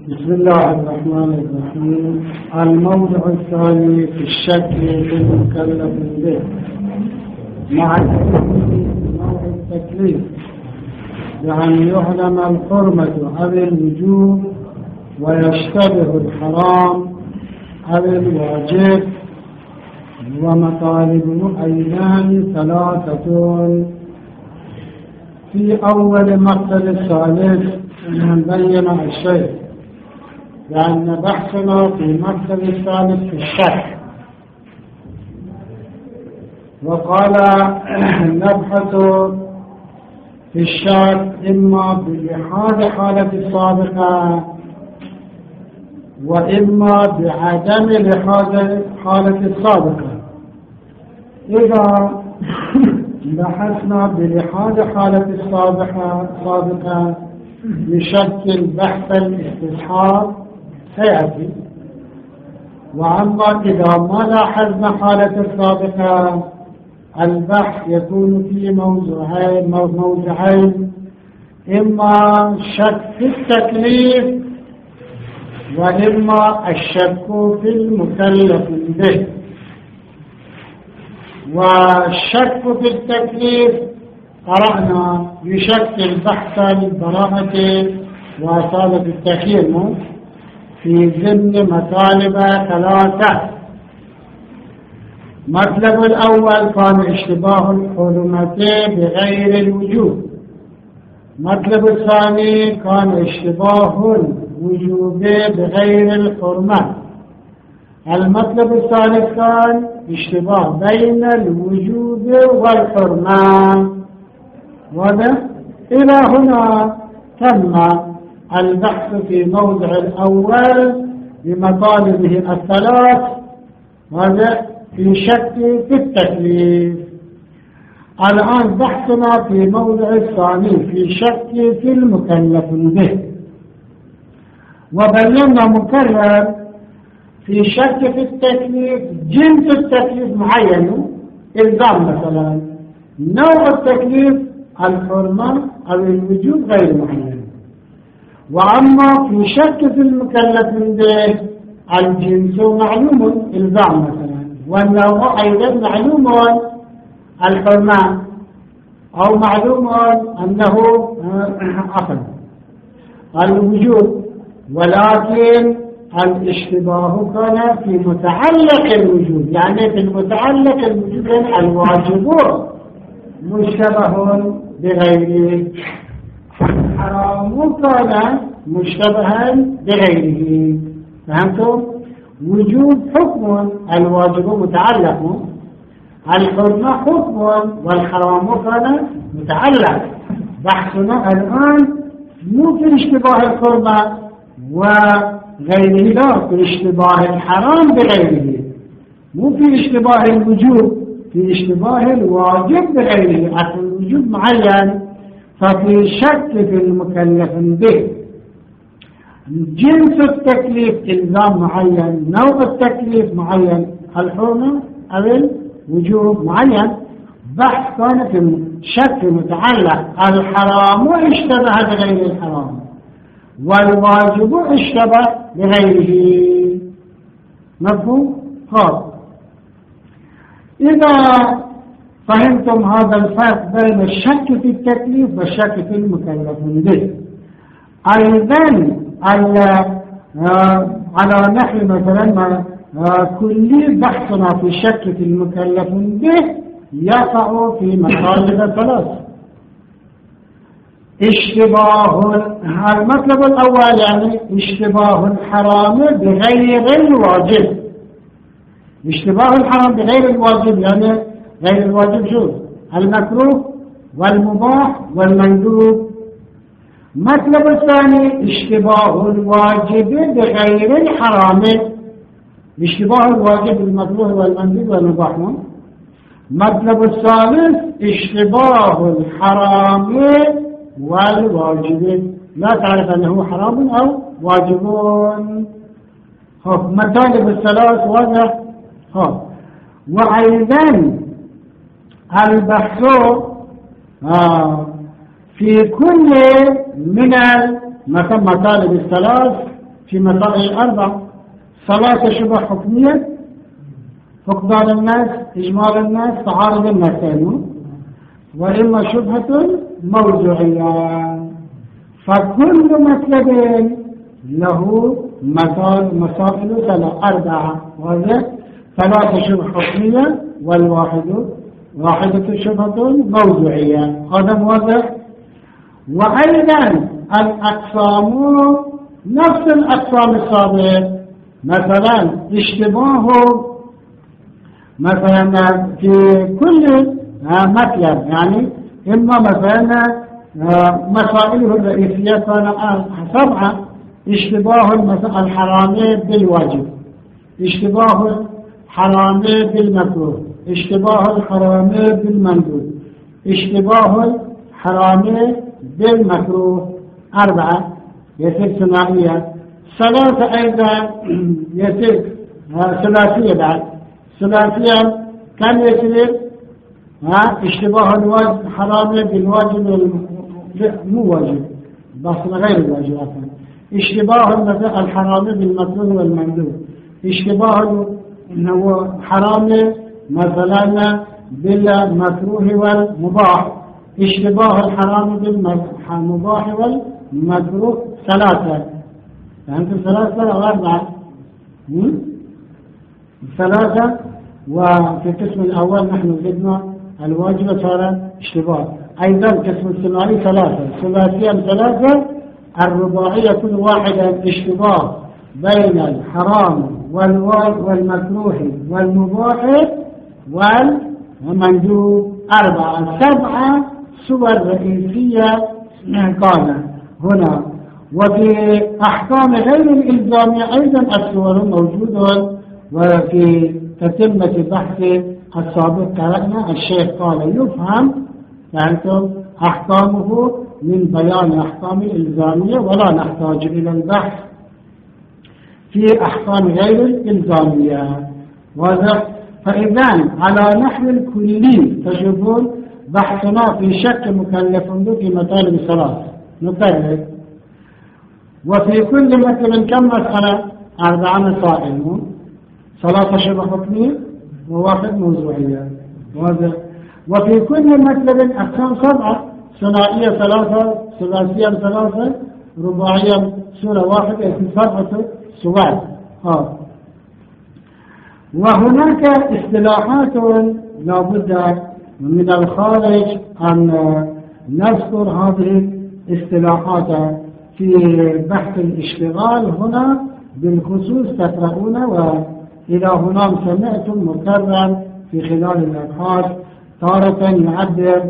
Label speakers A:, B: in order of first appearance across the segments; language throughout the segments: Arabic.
A: بسم الله الرحمن الرحيم. الموضع الثاني في الشك المكلف به مع نوع التكليف بأن يعلم الحرمة أو الوجوب ويشتبه الحرام أو الواجب. ومطالبه أيضا ثلاثة. في أول مقتل الثالث نبين الشيء لأن بحثنا في مقتل الثالث في الشك، وقال نبحث في الشك إما بلحاظ حالة السابقة وإما بعدم لحاظ حالة السابقة. إذا بحثنا بلحاظ حالة السابقة يشكل بحث الاستصحاب سيأتي، وأما إذا ما لاحظنا حالة السابقة البحث يكون في موضوعين، إما شك في التكليف وإما الشك في المكلف به. والشك في التكليف قرأنا يشكل بحث البراءة وأصالة التكليف في ضمن مطالب ثلاثة. المطلب الأول كان اشتباه الحرمة بغير الوجوب. المطلب الثاني كان اشتباه الوجوب بغير الحرمة. المطلب الثالث كان اشتباه بين الوجوب والحرمة. وده إلى هنا تم البحث في موضع الأول بمطالبه الثلاث، وهذا في شك في التكليف. الآن بحثنا في موضع الثاني في شك في المكلف به، وبينا مكرر في شك في التكليف جنس التكليف معين، إلزام مثلا، نوع التكليف الحرمة أو الوجوب غير معين. وأما في شك في المكلف به الجنس معلوم إلزام مثلا، والنوع أيضا معلوم الحرمة أو معلوم أنه الوجوب، ولكن الاشتباه كان في متعلق الوجود، يعني في المتعلق الوجود الواجب مشتبه بغيره، الحرام كان مشتبها بغيره. فهمتم؟ وجود حكم، الواجب متعلق، الحرمة حكم، والحرام كان متعلق. بحثنا الآن مو في اشتباه الحرمة وغيره، لا، في اشتباه الحرام بغيره، مو في اشتباه الوجوب، في اشتباه الواجب بغيره. أصل الوجوب معين، ففي شك في المكلف به. جنس التكليف إلزام معين، نوع التكليف معين، الحرمة أو الوجوب معين. بحث كان في شك متعلق، الحرام اشتبه بغير الحرام والواجب اشتبه بغيره. مفهوم؟ خاص. إذا فهمتم هذا الفرق بين الشك في التكليف والشك في المكلف به، أيضا على نحو مثلا كل بحثنا في الشك في المكلف به يقع في مطالب ثلاث. اشتباه المطلب الأول يعني اشتباه الحرام بغير الواجب. اشتباه الحرام بغير الواجب يعني غير الواجب شو؟ المكروه والمباح والمندوب. المطلب الثاني اشتباه الواجب بغير الحرام، اشتباه الواجب بالمكروه والمندوب والمباح. المطلب الثالث اشتباه الحرام والواجب، لا تعرف أنه حرام أو واجبون. مطالب الثلاث واضح. وأيضا البحث في كل من مطالب الثلاث في مسائل 4. ثلاثة شبه حكمية: فقدان الناس، إجمال الناس، تعارض الناسين، وإما شبهة موضوعية. فكل مطلب له مسائل 4، وهي 3 شبه حكمية واحدة شبهة موضوعية. هذا واضح. وأيضا الأقسام نفس الأقسام السابقة، مثلا اشتباه مثلا في كل مطلب، يعني إما مثلا مسائله الرئيسية كان 7: اشتباه الحرام بالواجب، اشتباه الحرام بالمكروه، اشتباه الحرام بالمندوب، اشتباه الحرام بالمكروه. 4 يصير ثنائية. 3 أيضا يصير ثلاثية. بعد ثلاثية كان يصير اشتباه الحرام بالواجب، مو واجب بس غير الواجب أصلا. اشتباه الحرام بالمكروه والمندوب، اشتباه الحرام مثلا بالمكروه والمباح، اشتباه الحرام بالمباح والمكروه. 3 فهمت؟ 3 أو 4. 3. وفي القسم الأول نحن زدنا الواجب صار اشتباه. أيضا قسم الثنائي 3، ثلاثيا 3، الرباعية كل واحدة اشتباه بين الحرام والمكروه والمباح والمندوب. 4. 7 صور رئيسية كان هنا. وفي أحكام غير الإلزامية أيضا الصور موجودة. وفي تتمة بحث السابق قرأنا الشيخ قال يفهم يعني أحكامه من بيان أحكام الإلزامية، ولا نحتاج إلى البحث في أحكام غير الإلزامية. فإذا على نحو الكلي تجدون بحثنا في شك مكلف في مطالب 3 نكرر. وفي كل مثل كم مسألة؟ 4 مسائل، 3 شبه حكمية و1 موضوعية. وفي كل مطلب أقسام 7: ثنائية 3، ثلاثية 3، رباعية سورة 1، 7 سور. وهناك اصطلاحات لابد من الخارج أن نذكر هذه الاصطلاحات في بحث الاشتغال هنا بالخصوص تقرؤون. وإلى هنا سمعتم مكرر في خلال الأبحاث تارة يعبر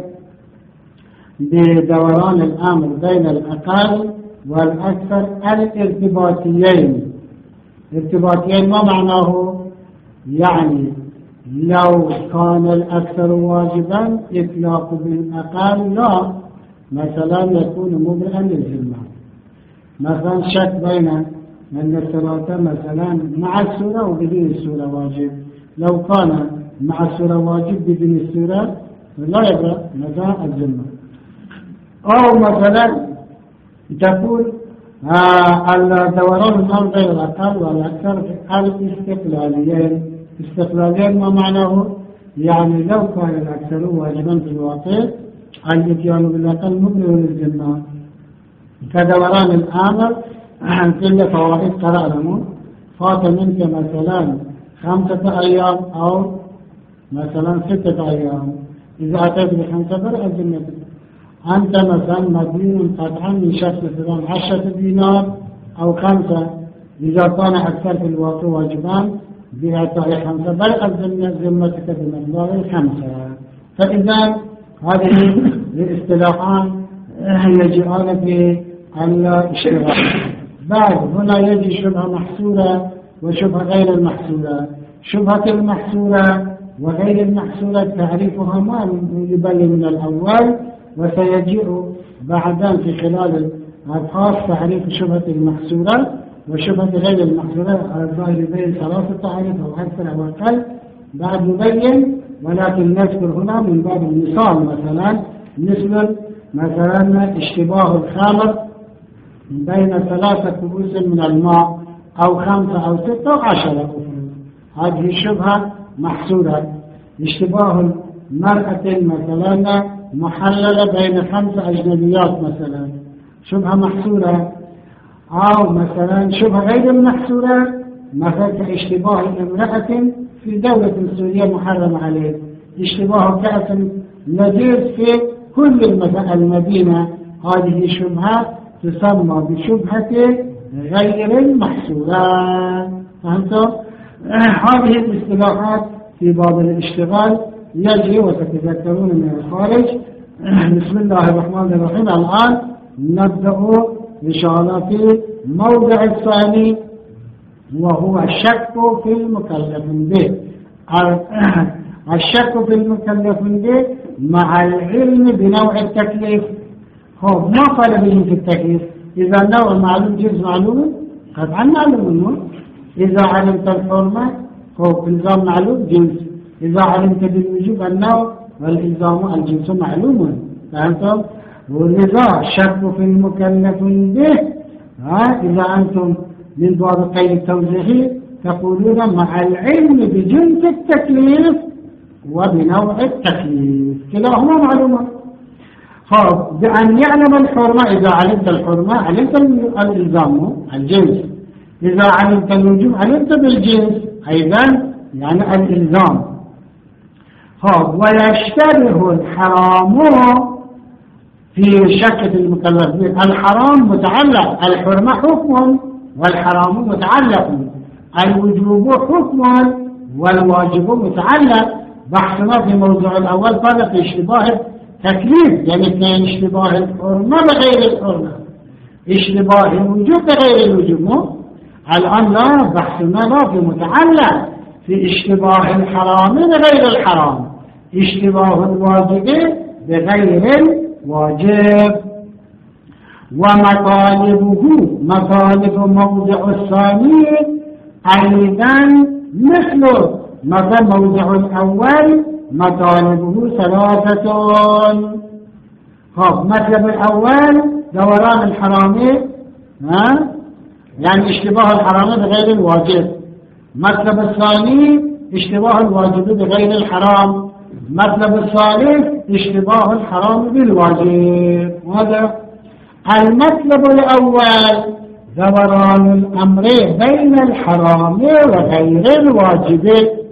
A: بدوران الأمر بين الأقل والأكثر الارتباطيين. ارتباطيين ما معناه؟ يعني لو كان الأكثر واجبا إطلاق بالأقل لا، مثلا يكون مبرئا للذمة. مثلا شك بين أن الصلاة مثلا مع السورة وبدون السورة واجب، لو كان مع السورة واجب بدون السورة لا يبرأ مثلا الذمة. أو مثلا تقول الدوران الأمر بين الأقل والأكثر الاستقلاليين. استقلاليين ما معناه؟ يعني لو كان الأكثر واجبا في الواقع الاتيان بالأقل مبرئ للذمة. كدوران الأمر كل فوائد قرأنا فات منك مثلا 5 أيام أو مثلا 6 أيام، إذا أتيت ب5 برأ الذمة. أنت مثلا مدين قطعا من شخص فلان 10 دينار أو 5، إذا كان أكثر في الواقع واجبان بإعطاء 5 برأ ذمتك بمقدار 5. فإذا هذه الاصطلاحات يجعل في الاشتراك. بعد هنا يجي شبهة محصورة وشبهة غير المحصورة. شبهة المحصورة وغير المحصورة تعريفها ما يبين من الأول، وسيجيء بعدين في خلال الأبحاث تعريف شبهة المحصورة وشبهة غير المحصورة. الظاهر يبين 3 تعريف أو أكثر أو أقل بعد يبين، ولكن نذكر هنا من باب المثال مثلا اشتباه الخمر بين 3 كؤوس من الماء أو 5 أو 6 أو 10 هذه الشبهة محصورة. اشتباه المرأة مثلا محللة بين 5 أجنبيات مثلا، شبهة محصورة. أو مثلا شبهة غير محصورة، مثلا اشتباه امرأة في دولة سورية محرم عليه، اشتباه كأس لذيذ في كل المدينة، هذه شبهة تسمى بشبهة غير المحصورة. فهمتم؟ هذه الاصطلاحات في باب الاشتغال يجري وتتذكرون من الخارج. بسم الله الرحمن الرحيم. الآن نبدأ إن شاء الله في موضع الثاني، وهو الشك في المكلف به. الشك في المكلف به مع العلم بنوع التكليف. ما قال به في التكليف؟ إذا النوع معلوم جنس معلوم قطعا معلوم. إذا علمت الحرمة الإلزام معلوم جنس، إذا علمت بالوجوب النوع والإلزام الجنس معلوم. فهمتم؟ ولذا الشك في المكلف به إذا أنتم من باب قيد التوزيعي تقولون مع العلم بجنس التكليف وبنوع التكليف، كلاهما معلومة. بأن يعلم الحرمة، إذا علمت الحرمة علمت الإلزام الجنس، إذا علمت الوجوب علمت بالجنس أيضا يعني الإلزام. ويشتبه الحرام في شك المكلف به. الحرام متعلق، الحرمة حكم والحرام متعلق، الوجوب حكم والواجب متعلق. بحثنا في موضوع الأول قال في اشتباه تكليف، يعني اثنين: اشتباه الحرمة بغير الحرمة، اشتباه الوجوب بغير الوجوب. الآن لا، بحثنا لا في متعلق، في اشتباه الحرام بغير الحرام، اشتباه الواجب بغير الواجب. ومطالبه، مطالب موضع الثاني أيضا مثل مثل موضع الأول، مطالبه 3. مطلب الأول دوران الحرامي، يعني اشتباه الحرام بغير الواجب. مطلب الثاني اشتباه الواجب بغير الحرام. مطلب الثالث اشتباه الحرام بالواجب. هذا المطلب الأول دوران الأمر بين الحرام وغير الواجب.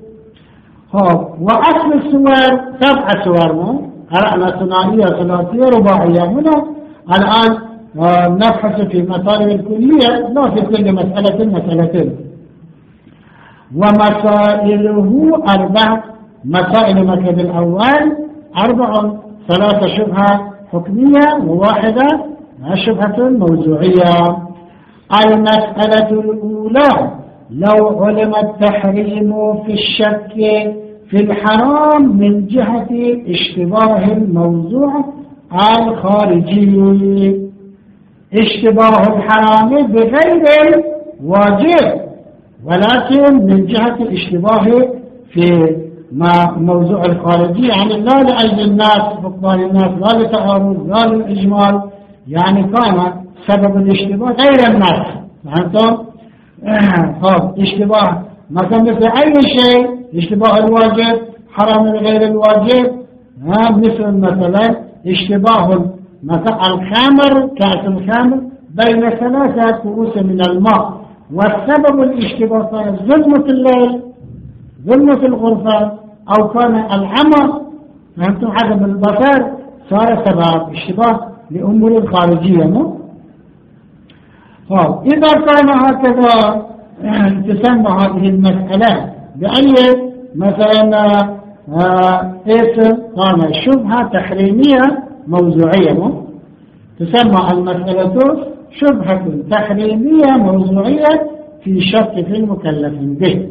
A: وأصل السور 7 سور، قرأنا ثنائية ثلاثية رباعية. هنا الآن نبحث في مطالب الكلية، لا في كل مسألة مسألتين. ومسائله 4، مسائل المطلب الأول 4: 3 شبهة حكمية و1 شبهة موضوعية. المسألة الأولى: لو علم التحريم في الشك في الحرام من جهة اشتباه الموضوع الخارجي، اشتباه الحرام بغير الواجب، ولكن من جهة الاشتباه في موضوع الخارجي، يعني لا لأجل الناس فقدان الناس، لا لتعارض، لا للإجمال، يعني كان سبب الاشتباه غير الناس. فهمتم؟ اشتباه مثلا مثل أي شيء، اشتباه الواجب حرام غير الواجب، مثلا اشتباه مثلا الخمر، كأس الخمر بين 3 كؤوس من الماء، والسبب الاشتباه كان ظلمة الليل، ظلمة الغرفة، أو كان العمى، فهمتم؟ عدم البصر صار سبب اشتباه لأمور الخارجية. إذا كان هكذا تسمى هذه المسألة بأي مثلا اسم كان شبهة تحريمية موضوعية، تسمى المسألة شبهة تحريمية موضوعية في شك في المكلف به.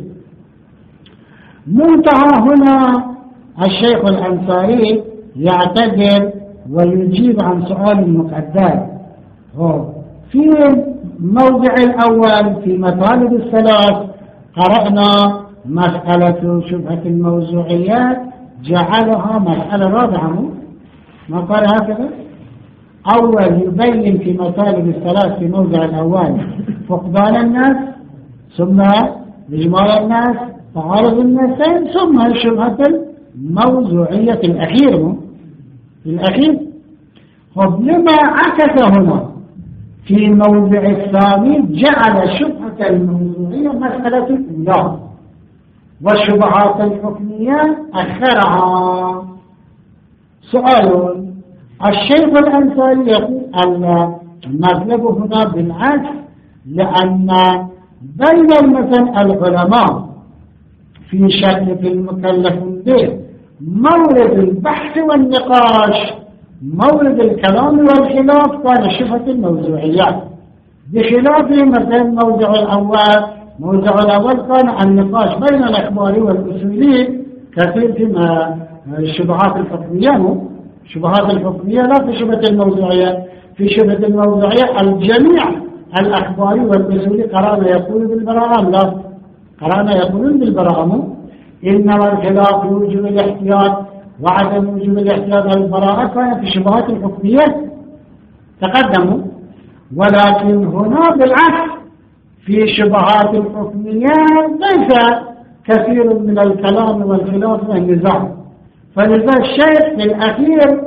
A: منتهى هنا الشيخ الأنصاري يعتذر ويجيب عن سؤال مقدر. في الموضع الأول في مطالب الثلاث قرأنا مسألة شبهة الموضوعيات، جعلها مسألة رابعة، ما قال هكذا؟ أول يبين في مطالب الثلاث في موضع الأول فقدان الناس، ثم إجمال الناس تعارض الناسين ثم الشبهة الموضوعية الأخير. طب لما عكس هنا في الموضع الثاني جعل شبهة الموضوعية مسألة الإله والشبهات الحكمية أخرها؟ سؤال. الشيخ الأنصاري يقول أن المطلب هنا بالعكس، لأن بين مثلا العلماء في شك في المكلف به مورد البحث والنقاش، مورد الكلام والخلاف كان شبهة الموضوعيات، بخلاف مثلا الموضع الأول كان النقاش بين الأخبار والأصولي كثير في الشبهات الحكمية. الشبهات الحكمية لا في شبهة الموضوعية. في شبهة الموضوعية الجميع الأخبار والأصولي قرانا يقول بالبراءة، لا قرانا يقولون بالبراءة، إنما الخلاف في وجوب الاحتياط وعدم وجوب الاحتياط والبراءة كان في شبهات الحكمية تقدموا. ولكن هنا بالعكس في شبهات الحكمية ليس كثير من الكلام والخلاف والنزاع. فلذا الشيخ في الأخير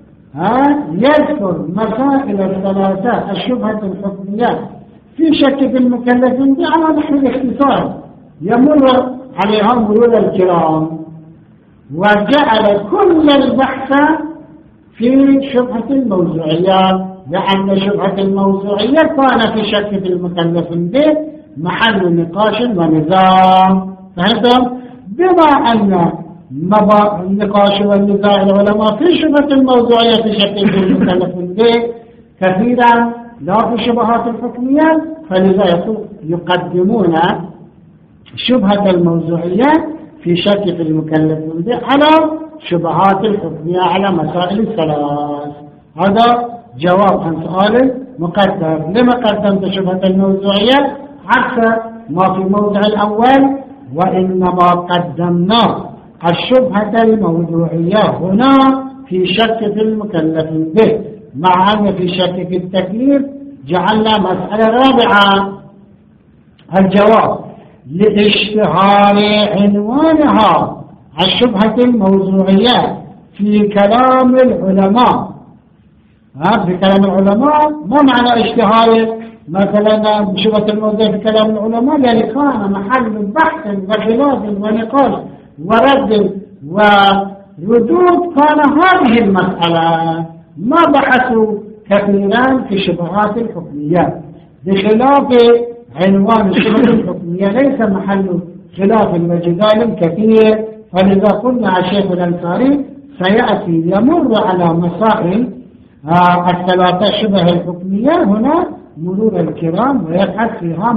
A: يذكر مسائل الثلاثة الشبهة الحكمية في شك في المكلفين على نحو الاختصار يمر عليها مرور الكرام، وجعل كل البحث في شبهة الموضوعية، لأن شبهة الموضوعية كان في شك في المكلف به محل نقاش ونزاع. فهذا بما أن النقاش والنزاع العلماء في شبهة الموضوعية في شك في المكلف به كثيرا لا في شبهات الحكمية، فلذا يقدمون شبهة الموضوعية في شك في المكلف به على شبهات الحكمية على مسائل الثلاث. هذا جواب عن سؤال مقدم. لما قدمت شبهة الموضوعية عكس ما في الموضع الأول؟ وإنما قدمنا الشبهة الموضوعية هنا في شك في المكلف به، مع أن في شك في التكليف جعلنا مسألة رابعة. الجواب لاشتهار عنوانها الشبهة الموضوعية في كلام العلماء. في كلام العلماء ما معنى اشتهار مثلا شبهة الموضوعية في كلام العلماء؟ يعني كان محل بحث وخلاف ونقاش ورد وردود، كان هذه المسألة ما بحثوا كثيرا في شبهات الحكمية، بخلاف عنوان الشبهة الحكمية ليس محل خلاف وجدال كثير. فلذا قلنا الشيخ الأنصاري سيأتي يمر على مسائل الثلاثة شبه الحكمية هنا مرور الكرام ويبحث فيها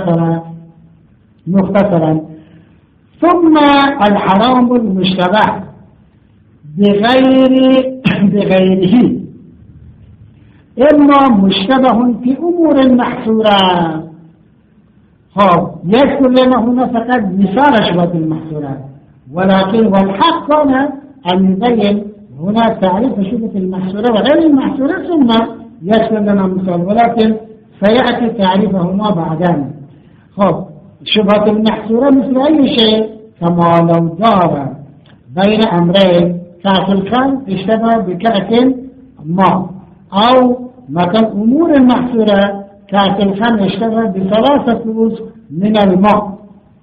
A: مختصرا. ثم الحرام المشتبه بغيره إما مشتبه في أمور محصورة. يذكر لنا هنا فقط مثال شبهة المحصورات، ولكن والحق كان أن يبين هنا تعريف شبهة المحصورة وغير المحصورة ثم يذكر لنا مثال، ولكن سيأتي تعريفهما بعدين. شبهة المحصورة مثل أي شيء، كما لو دار بين أمرين كأس الخمر اشتبه بكأس ماء، أو مثلا أمور المحصورة كأس الخمر اشتبه بثلاثة كؤوس من الماء.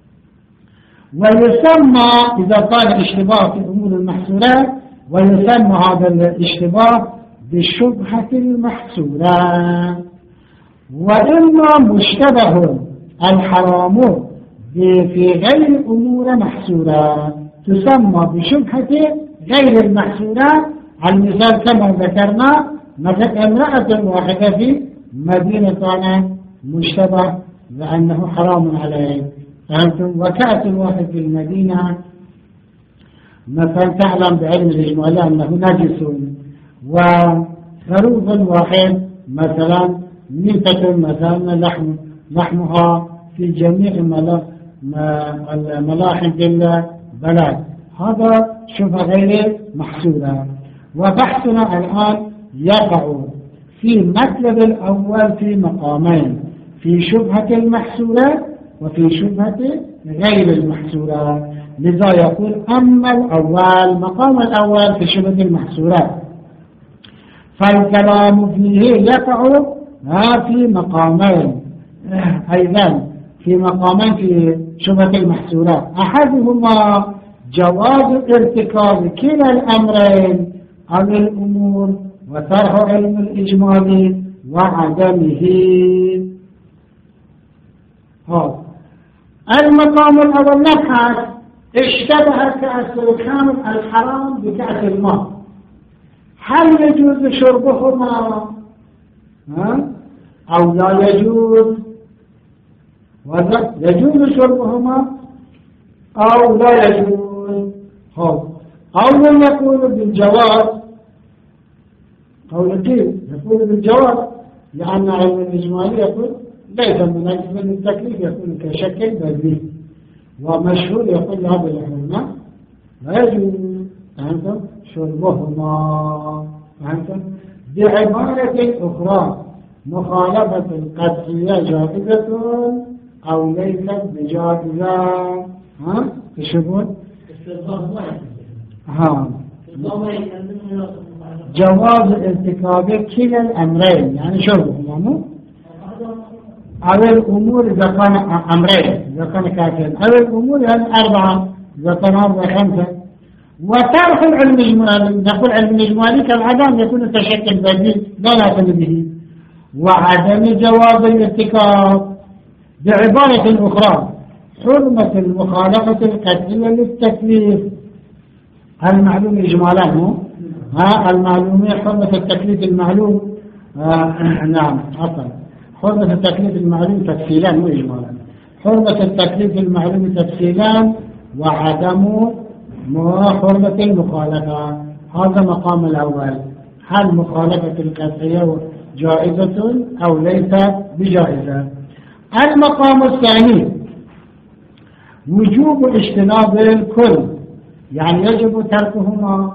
A: ويسمى إذا كان اشتباه في أمور المحصورات ويسمى هذا الاشتباه بالشبهة المحصورة. وإما مشتبه الحرام في غير أمور محصورة تسمى بشبهة غير المحصورة. المثال كما ذكرنا مثلا امرأة واحدة في مدينة كان مشتبه لأنه حرام عليه، فهمتم؟ وكأس واحد في المدينة مثلا تعلم بعلم الإجمال أنه نجس، وخروف واحد مثلا ميتة مثلا لحمها في جميع ملاحم البلد، هذا شبهة غير محصورة. وبحثنا الآن يقع في المطلب الأول في مقامين، في شبهة المحصورة وفي شبهة غير المحصورات. لذا يقول أما الأول، مقام الأول في شبهة المحصورات، فالكلام فيه يقع في مقامين، أيضا في مقامين في شبهة المحصورات. أحدهما جواز ارتكاب كلا الأمرين أو الأمور وطرح علم الإجمال وعدمه. المقام الأول نبحث اشتبه كأس الخمر الحرام بكأس الماء، هل يجوز شربهما أو لا يجوز؟ يجوز شربهما أو لا يجوز؟ قول يقول بالجواز، قول كيف يقول بالجواز، لأن علم الإجمالي يقول ليس من أجل التكليف، يكون كشكل بديهي، ومشهور يقول هذا العلماء لا يجوز أنتم شربهما. أنتم بعبارة أخرى مخالفة القطعية جائزة أو ليست بجائزة. تشوفون جواز ارتكاب كلا الأمرين، يعني شربهما أو الأمور إذا كان أمرين، إذا كان كافرين، أو الأمور يعني أربعة إذا كان أربعة خمسة. وترك العلم الإجمالي، نقول علم الإجمالي كالعدم يكون تشكل بديل لا يعتني به، وعدم جواز الارتكاب. بعبارة أخرى حرمة المخالفة القطعية للتكليف، المعلوم إجمالا المعلومية حرمة التكليف المعلوم نعم أصلا حرمة التكليف المعلوم تفصيلا مو إجمالا، حرمة التكليف المعلوم تفصيلا وعدم حرمة المخالفة. هذا مقام الأول، هل مخالفة القطعية جائزة أو ليس بجائزة؟ المقام الثاني وجوب اجتناب الكل، يعني يجب تركهما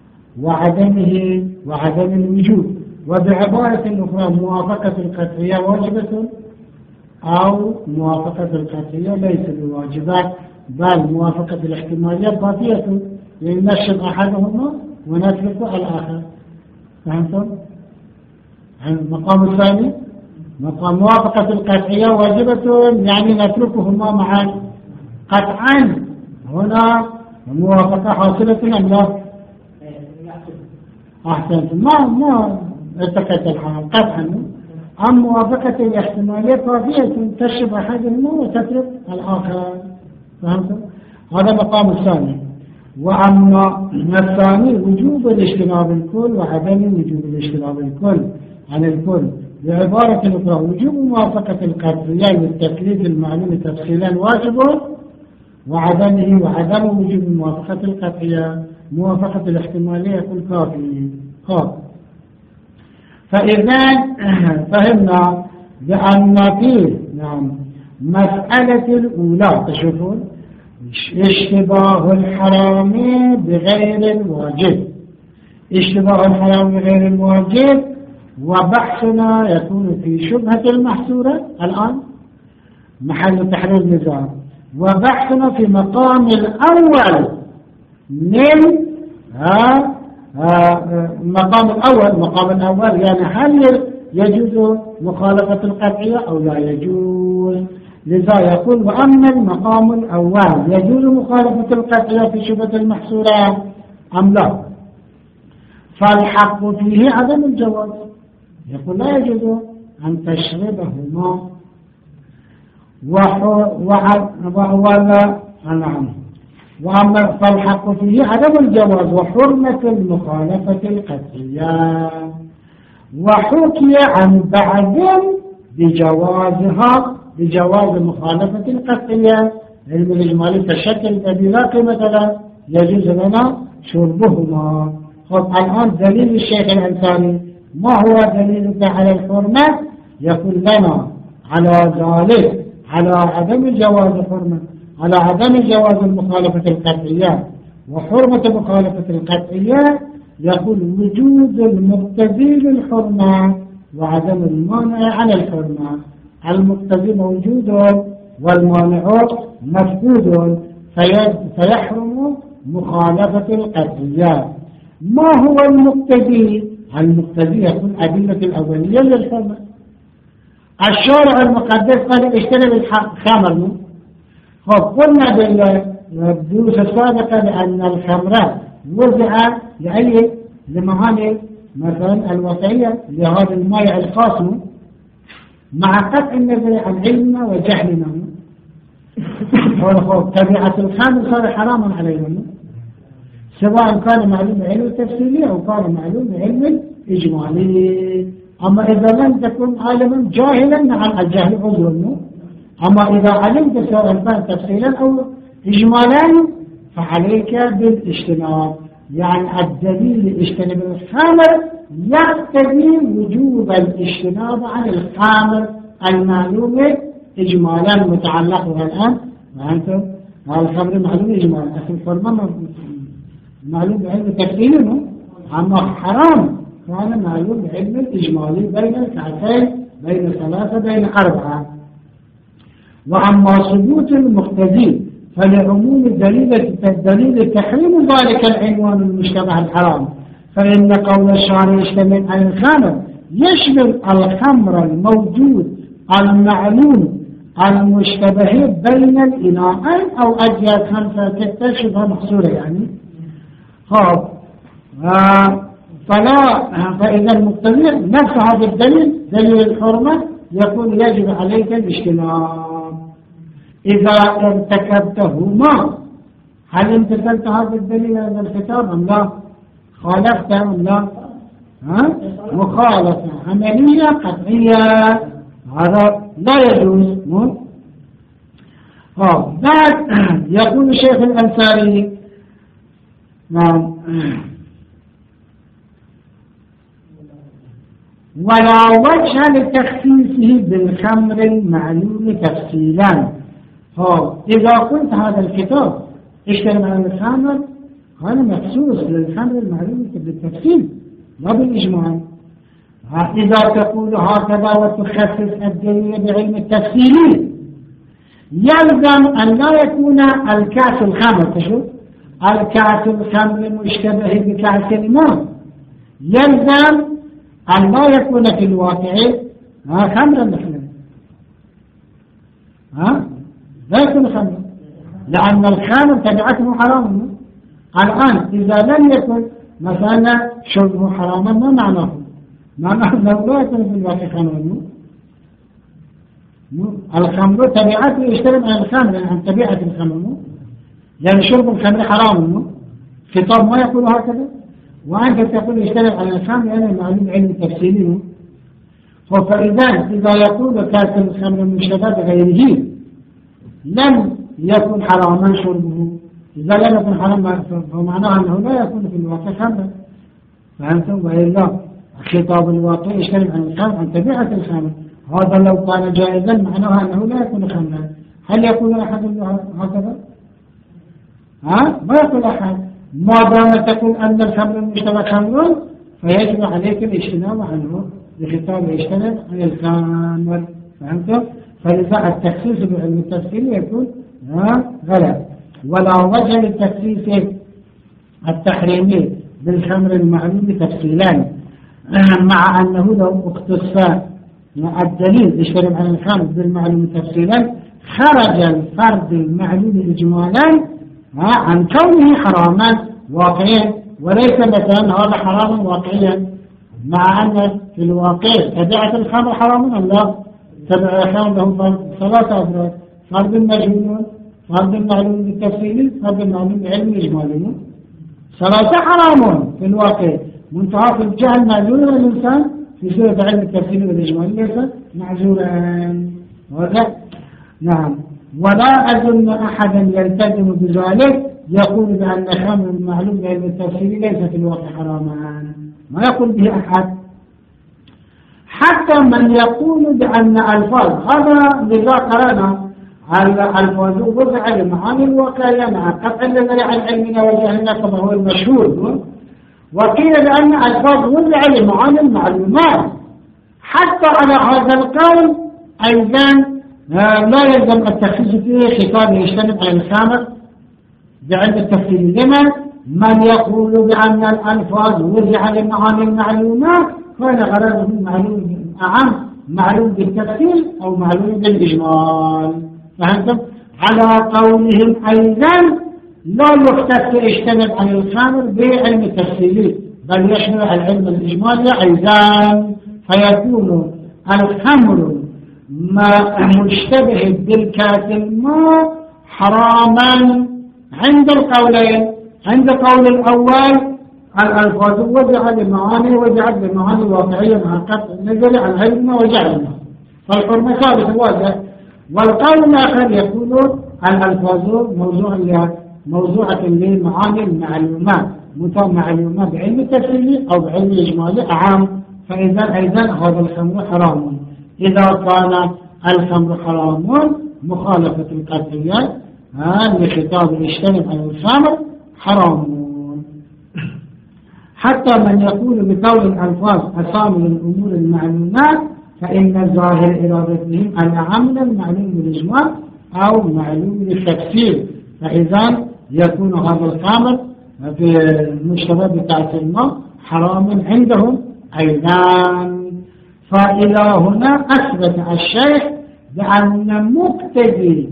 A: وعدم الوجوب. وبعبارة أخرى موافقة القطعية واجبة أو موافقة القطعية ليس بواجبة، بل موافقة الاحتمالية باقية، يعني نشر أحدهما ونترك الآخر. فهمتم؟ المقام الثاني مقام موافقة القطعية واجبة، يعني نتركهما معا قطعا. هنا الموافقة حاصلة أم لا؟ أحسنت، ما ارتكت الحال قطعا. أم موافقة الاحتمالية باقية، تشرب أحدهما وتترك الآخر. فهمتم؟ هذا مقام الثاني. وأما الثاني وجوب الاجتناب الكل وعدم وجوب الاجتناب الكل عن الكل. بعبارة أخرى وجوب موافقة القطعية للتكليف المعلوم تفصيلا واجب، وعدم وجوب موافقة القطعية موافقة الاحتمالية يكون كافي. فإذا فهمنا بأن في مسألة الأولى تشوفون اشتباه الحرام بغير الواجب، اشتباه الحرام بغير الواجب، وبحثنا يكون في شبهة المحصورة الآن محل تحرير النزاع، وبحثنا في مقام الأول من مقام الأول يعني هل يجوز مخالفة القطعية أو لا يجوز. لذا يقول وأما المقام الأول يجوز مخالفة القطعية في شبهة المحصورة أم لا، فالحق فيه عدم الجواز. يقول لا يجوز أن تشربهما وأما فالحق فيه عدم الجواز وحرمة المخالفة القطعية. وحكي عن بعض بجواز مخالفة القطعية، علم الإجمالي تشكل الذي لا قيمة له يجوز لنا شربهما. الآن دليل الشيخ الألباني ما هو دليلك على الحرمة؟ يقول لنا على ذلك على عدم جواز الحرمة، على عدم جواز المخالفة القطعية وحرمة مخالفة القطعية، يقول وجود المقتضي للحرمة وعدم المانع على الحرمة. المقتضي موجود والمانع مفقود فيحرم مخالفة القطعيات. ما هو المقتدي؟ المقتدي يكون أدلة الأولية للحرمة. الشارع المقدس قال اجتنب الخمر. قلنا بالدروس السابقة بأن الخمر وضع لأي لمعاني مثلا الوضعية لهذا المائع الخاص مع قطع النظر عن علمنا وجهلنا. طبيعة الخمر صار حراما علينا سواء كان معلوم علم التفصيلي أو كان معلوم علم إجمالي. أما إذا لم تكن عالما جاهلا عن الجهل عذر. أما إذا علمت سواء كان تفصيلا أو إجمالا فعليك بالاجتناب. يعني الدليل اجتنب الخمر يقتضي وجوب الاجتناب عن الخمر المعلوم إجمالا متعلقها الآن. وأنتم الخمر معلوم إجمالا أخي الفرمان معلوم بعلم تفصيله. أما حرام كان معلوم بعلم الإجمالي بين الكعتين بين ثلاثة بين أربعة. وأما ثبوت المقتدي فلعموم دليل تحريم ذلك العنوان المشتبه الحرام. فإن قول الشارع يشتمل على الخمر يشمل الخمر الموجود المعلوم المشتبه بين الإناءين أو أجيال 5 6 شبه محصورة يعني. فإذا المقتدي نفس هذا الدليل دليل الحرمة يقول يجب عليك الاجتناب إذا ارتكبتهما. هل امتثلت هذا الدليل هذا الكتاب أم لا؟ خالفت أم لا؟ مخالفة عملية قطعية هذا لا يجوز. بعد يقول الشيخ الأنصاري نعم ولا وجه لتخصيصه بالخمر المعلوم تفصيلا. إذا قلت هذا الكتاب اشتري عن الخمر هذا مخصوص للخمر المعلوم بالتفصيل لا بالإجمال. إذا تقول هكذا وتخصص الدليل بعلم التفصيل يلزم أن لا يكون الكاس الخمر تشوف الكاس الخمر مشتبه بكاس الماء يلزم أن لا يكون في الواقع خمرا مثلا لا يكون خمرا لأن الخمر تبعته حرام. الآن إذا لم يكن مثلا شربه حراما ما معناه أنه لا يكون في الواقع خمرا. الخمر تبعته يشترب عن الخمر عن طبيعة الخمر يعني شرب الخمر حرام. خطاب ما يقول هكذا وأنت تقول يشترب عن الخمر يعني معلوم علم تفصيلي. فإذا يقول كاس الخمر من شباب غيره لم يكن حراما شربه. إذا لم يكن حراما فمعناه أنه لا يكون في الواقع خمرا. فأنتم وإلا خطاب الواقع يشترب عن الخمر عن طبيعة الخمر. هذا لو كان جائزا معناه أنه لا يكون خمرا. هل يقول أحد هكذا؟ ما يقول أحد. ما دام تقول أن الخمر المشتبه خمر فيجب عليك الاجتناب عنه بخطاب يجتنب عن الخمر. فهمتم؟ فلذا التخصيص بعلم التفصيل يكون غلط. ولا وجه للتخصيص التحريمي بالخمر المعلوم تفصيلا مع أنه لو اختص الدليل يشترب عن الخمر بالمعلوم تفصيلا خرج الفرد المعلوم إجمالا عن كونه حراما واقعيا وليس مثلا هذا حراما واقعيا مع أن في الواقع تبعة الخمر حراما أم لا؟ تبع الخمر له 3 أفراد فرد المجنون فرد المعلوم بالتفصيل فرد المعلوم بعلم إجمالي 3 حرام في الواقع منتهى في الجهل معذور الإنسان في سورة علم التفصيل والإجمالي ليس معذورا. نعم. ولا أظن أحدا يلتزم بذلك يقول بأن خمر المعلوم بعلم التفصيل ليس في الواقع حراما. ما يقول به أحد حتى من يقول بأن الفاظ هذا لذا قرأنا الفاظ وضع لمعاني الواقعية مع قطع النظر عن علمنا وجهلنا كما هو المشهور. وقيل بأن الفاظ وضع لمعاني المعلومات. حتى على هذا القول أيضا لا يلزم التخصيص فيه خطاب يجتنب عن الخامر بعلم التفصيل. لما من يقول بأن الألفاظ ورجع للمعاني المعلومات كان غرضه معلوم أعم، معلوم بالتفصيل أو معلوم بالإجمال. فهمتم؟ على قولهم أيضا لا يختص يجتنب عن الخامر بعلم التفصيل بل يشمل العلم الإجمالي أيضا، فيكون الخمر ما مشتبه بالكاس الماء حراما عند القولين. عند قول الأول الألفاظ وجع للمعاني وجعت للمعاني واقعية مع قطع النزل عن علمنا وجعلنا فالحرمة ثابت واضح. والقول الآخر يقول الألفاظ موضوعة للمعاني المعلومات معلومة بعلم التفصيل أو بعلم الإجمالي أعام. فإذا أيضا هذا الخمر حرام. إذا كان الخمر حرام مخالفة القطعية لخطاب الاجتناب عن الخمر حرام. حتى من يقول بقول الألفاظ أصام للأمور المعلومات فإن ظاهر إرادتهم الأعم من المعلوم بالإجمال أو معلوم بالتفصيل. فإذا يكون هذا الخمر في المشتبه بتاعت الماء حرام عندهم أيضا. فإلى هنا أثبت الشيخ بأن مقتضي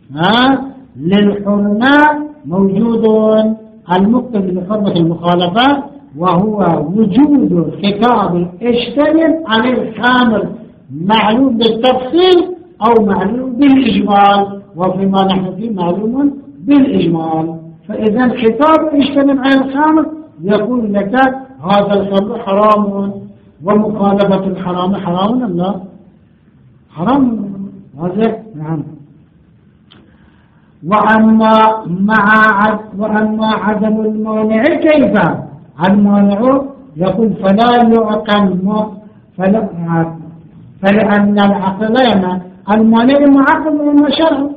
A: للحرمة موجود، المقتضي لحرمة المخالفة وهو وجود خطاب اجتنب عن الخمر معلوم بالتفصيل أو معلوم بالإجمال، وفيما نحن فيه معلوم بالإجمال. فإذا خطاب اجتنب عن الخمر يقول لك هذا الخمر حرام، ومخالفة الحرام حرام أم لا؟ حرام هذا نعم. وأما عدم المانع كيف؟ المانع يقول فلا يعقل فلأن العقلين المانع إما عقل وإما شرع.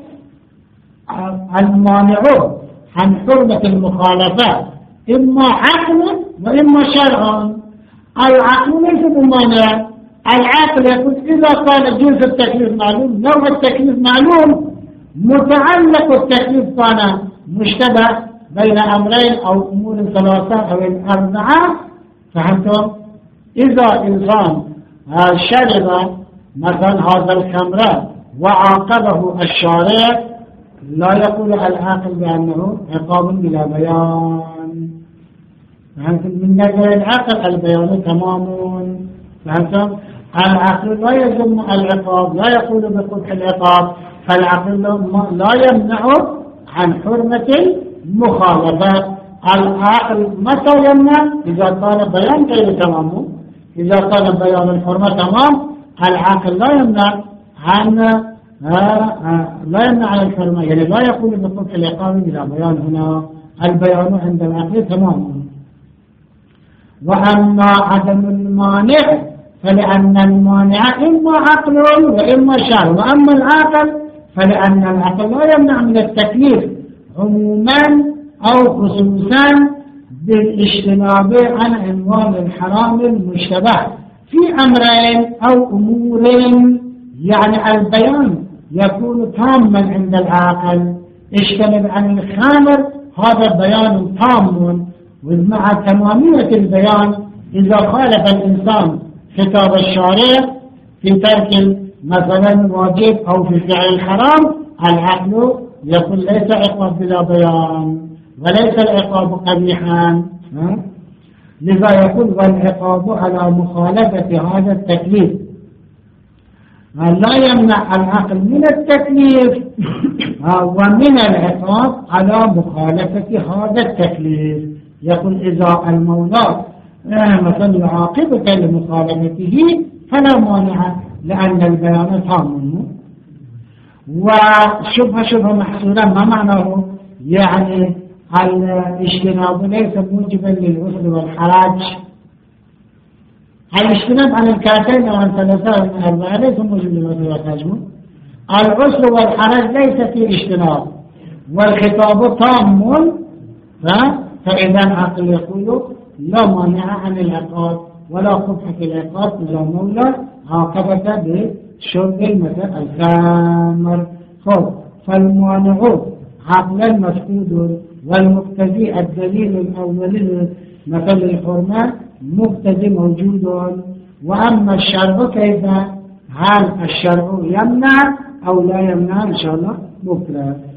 A: المانع عن حرمة المخالفة إما عقل وإما شرع. العقل ليس بمانع. العقل يقول إذا كان جنس التكليف معلوم، نوع التكليف معلوم، متعلق التكليف كان مشتبه بين أمرين أو أمور ثلاثة أو أربعة. فهمتم؟ إذا إنسان شرب مثلا هذا الخمر وعاقبه الشارع لا يقول العاقل بأنه عقاب بلا بيان. فهمتم؟ من نظر العقل البيان تمام. فهمتم؟ العقل لا يذم العقاب، لا يقول بقبح العقاب، فالعقل لا يمنع عن حرمة المخالفة. العقل متى يمنع؟ إذا كان بيان غير تمام. إذا كان بيان الحرمة تمام العقل لا يمنع عن الحرمة، يعني لا يقول بقبح العقاب بلا بيان. هنا البيان عند العقل تمام. وأما عدم المانع فلأن المانع إما عقل وإما شرع. وأما العقل فلأن العقل لا يمنع من التكليف عموما أو خصوصا بالاجتناب عن عنوان الحرام المشتبه في أمرين أو أمور. يعني البيان يكون تاما عند العاقل. اجتنب عن الخامر هذا بيان تام، ومع تمامية البيان إذا خالف الإنسان خطاب الشارع في ترك مثلا واجب أو في فعل الحرام العقل يقول ليس عقاب بلا بيان وليس العقاب قبيحا. لذا يقول والعقاب على مخالفة هذا التكليف لا يمنع العقل من التكليف ومن العقاب على مخالفة هذا التكليف. يقول إذا المولى مثلا يعاقبك لمخالفته فلا مانع لأن البيان تام. وشبه محصولا ما معناه؟ يعني الاجتناب ليس موجبا للعسر والحرج. الاجتناب عن الكاتين وعن ثلاثة من أربعة ليس موجب للعسر والحرج. العسر والحرج ليس في اجتناب والخطاب تام. فإذا العقل يقول لا مانع عن العقاب ولا قبح في العقاب إذا مولى عاقبك شرب مثلا الخمر. خب فالمانع عقلا مفقود والمقتضي الدليل الأولي مثل الحرمة مقتضي موجود. وأما الشرع كيف؟ هل الشرع يمنع أو لا يمنع؟ إن شاء الله بكرة.